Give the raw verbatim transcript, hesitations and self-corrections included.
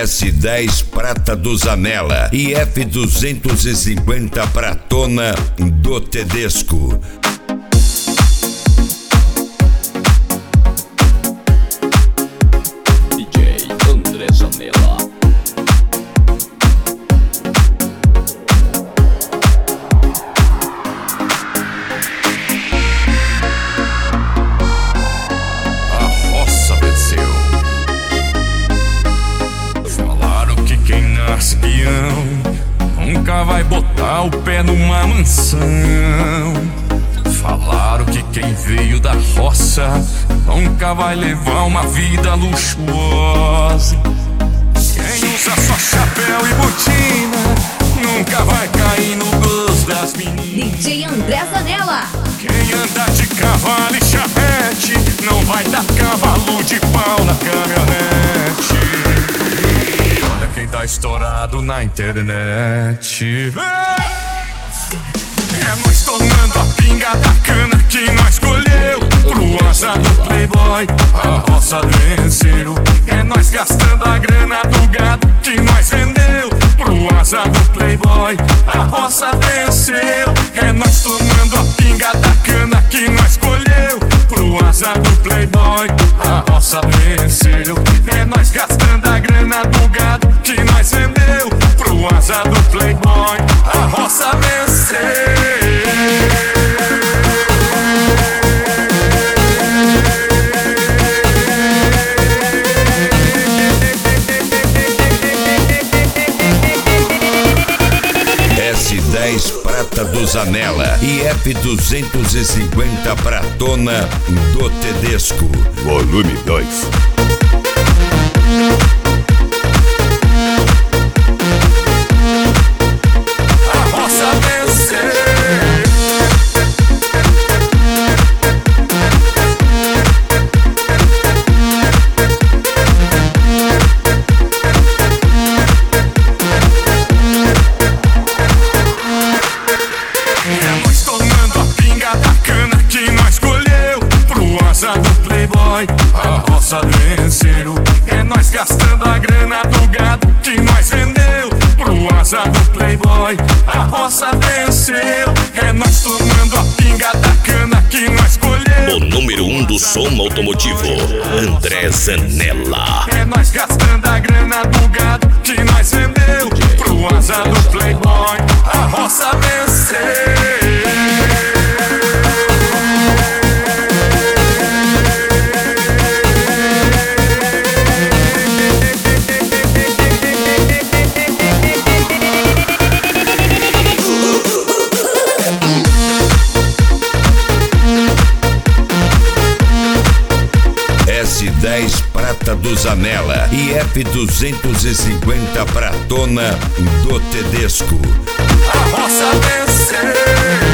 S dez prata do Zanella e F duzentos e cinquenta pratona do Tedesco. D J André Zanella. A roça venceu. Falaram que quem nasce peão nunca vai botar o pé numa mansão. Falaram que quem veio da roça nunca vai levar uma vida luxuosa. Quem usa só chapéu e botina nunca vai cair no gosto das meninas. D J André Zanella. Quem anda de cavalo e charrete não vai dar cavalo de pau na caminhonete. Olha quem tá estourado na internet. É nós tomando a pinga da cana que nós colheu. Pro asa do playboy, a roça venceu. É nós gastando a grana do gado que nós vendeu. Pro asa do playboy, a roça venceu. É nós tomando a pinga da cana que nós colheu. Pro asa do playboy, a roça venceu. É nós gastando a grana do gado que nós vendeu. Pro asa do playboy, a roça venceu. S dez prata do Zanella e F duzentos e cinquenta pratona do Tedesco. Volume dois. A roça venceu. É nós tomando a pinga da cana que nós colheu. Pro asa do playboy, a roça venceu. É nós gastando a grana do gado que nós vendeu. Pro asa do playboy, a roça venceu. É nós tomando a pinga da cana que nós colheu. O número um do som automotivo, André Zanella. É nós gastando a grana do gado que nós vendeu. Pro asa do playboy, a roça venceu. S dez prata do Zanella e F duzentos e cinquenta pratona do Tedesco. A roça venceu.